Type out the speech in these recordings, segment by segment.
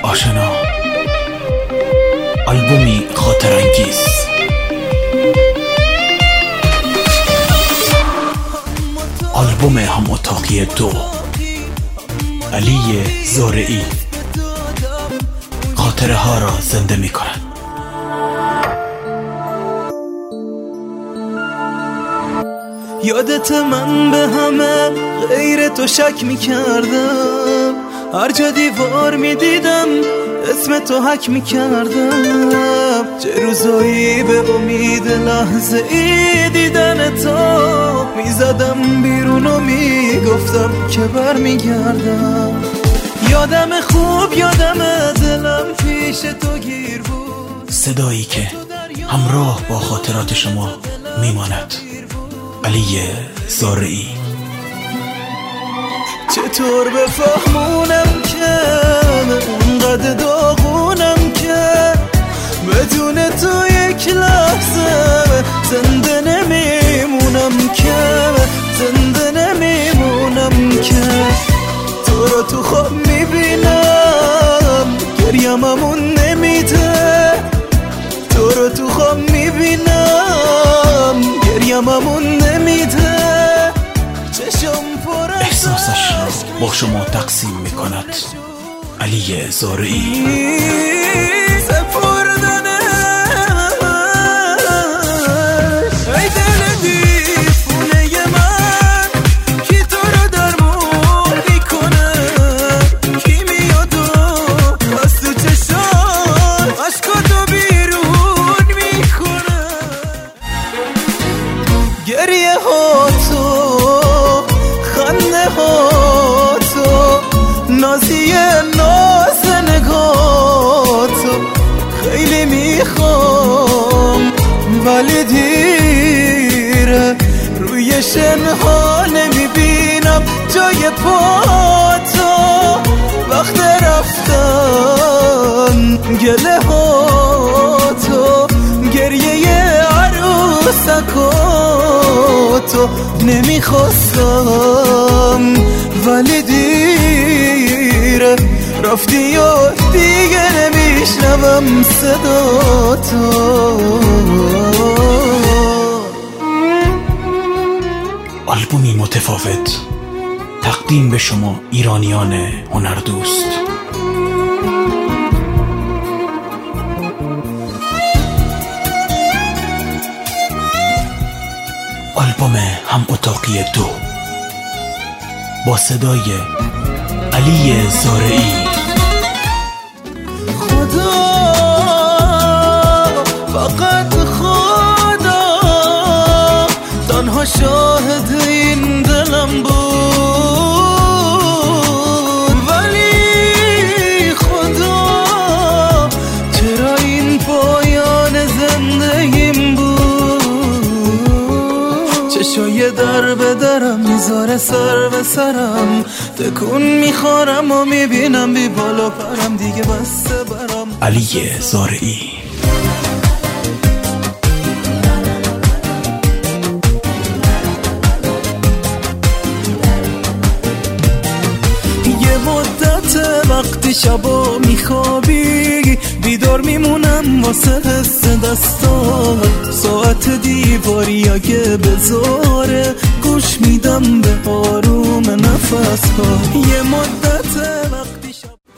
آشنا، آلبومی خاطرانگیز. آلبوم هم اتاقی 2، علی زارعی خاطره ها را زنده می کند. یادت من به همه غیر تو شک می کردم، هر جا دیوار می دیدم اسم تو حک می کردم. چه روزایی به امید لحظه ای دیدن تو می زدم بیرون و می گفتم که بر می گردم. یادم خوب یادم دلم پیش تو گیر بود، صدایی که همراه با خاطرات شما می ماند. علی زارعی. چطور بفهمونم که اونقدر داغونم که بدون تو یک لحظه زنده نمیمونم، که زنده نمیمونم، که تو رو تو خواب میبینم گریممون نمیده، تو رو تو خواب میبینم گریممون نمیده. احساسش را با شما تقسیم میکند علی زارعی. ای دل دیوونه من کی تو رو درمون میکنه، کی میاد و از تو چشات عشقاتو بیرون میکنه. گریه ها تو، خنده ها تو، نازی ناز نگاه تو خیلی میخوام ولی دیره، روی شنها نمیبینم جای پا تو. وقت رفتن گله ها تو، گریه عروسکا تو نمیخواستم ولی دیره، رفتی و دیگه نمیشنوم صدا تو. آلبومی متفاوت تقدیم به شما ایرانیان هنردوست. آلبوم هم اتاقی 2 با صدای علی زارعی. خدا فقط خدا تنها شاهد این دلم بود، ولی خدا چرا این پایان زندگیم بود. چشای در به درم میذاره سر به سرم، تکون میخورم و میبینم بی بالا پرم، دیگه بسته برم. علی زارعی. یه مدت وقتی شبا میخوابی بیدار میمونم واسه حس دستات، ساعت دیواری اگه بذاره گوش میدم به آروم نفس ها. یه مدت وقتی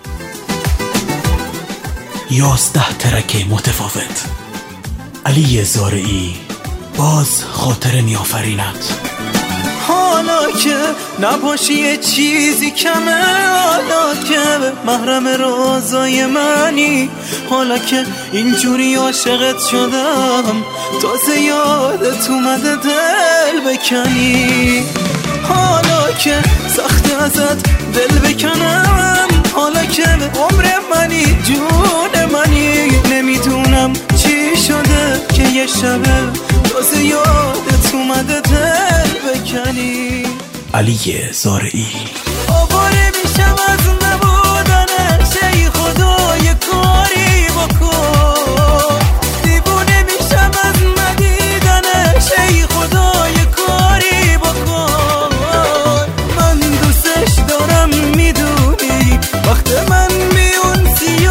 11 ترک متفاوت. علی زارعی باز خاطره میآفریند. حالا که نباشی یه چیزی کمه، حالا که محرم رازای منی، حالا که اینجوری عاشقت شدم تازه یادت اومده دل بکنی، حالا که سخت ازت دل بکنم، حالا که عمر منی جون منی، نمیدونم چی شده که یه شبه تازه یادت اومده دل بکنی. علی زارعی. آواره میشم از نبودنش، ای خدا یه کاری بکن، دیوونه میشم از ندیدنش، ای خدا یه کاری بکن. من دوستش دارم میدونی، وقت من میون سیاه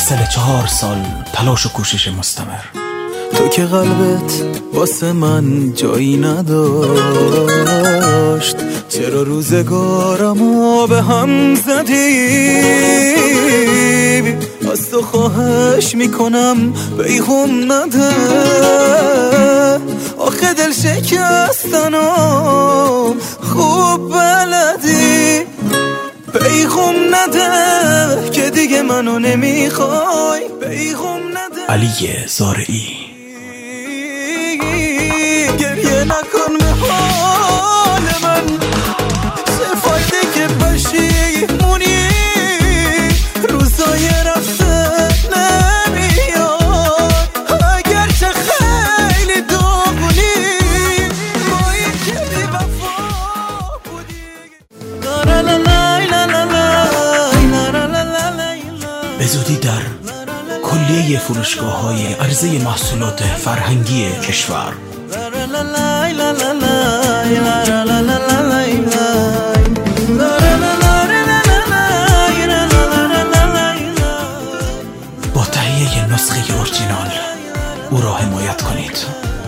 حاصل 4 سال تلاش و کوشش مستمر. تو که قلبت واسه من جایی نداشت، چرا روزگارمو به هم زدی؟ از تو خواهش میکنم بیغم نده، آخه دل شکستنم خوب بلدی. بیغم نده که دیگه منو نمیخوای، بیغم نده. علی زارعی. گریه نکن به حال من، چه فایده که پشیمونی روزای رفته نمیاد، اگر چه خیلی داغونی با این که بی وفا بودی. به زودی در کلیه فروشگاه‌های عرضه محصولات فرهنگی کشور. با تهیه نسخه اورجینال او را حمایت کنید.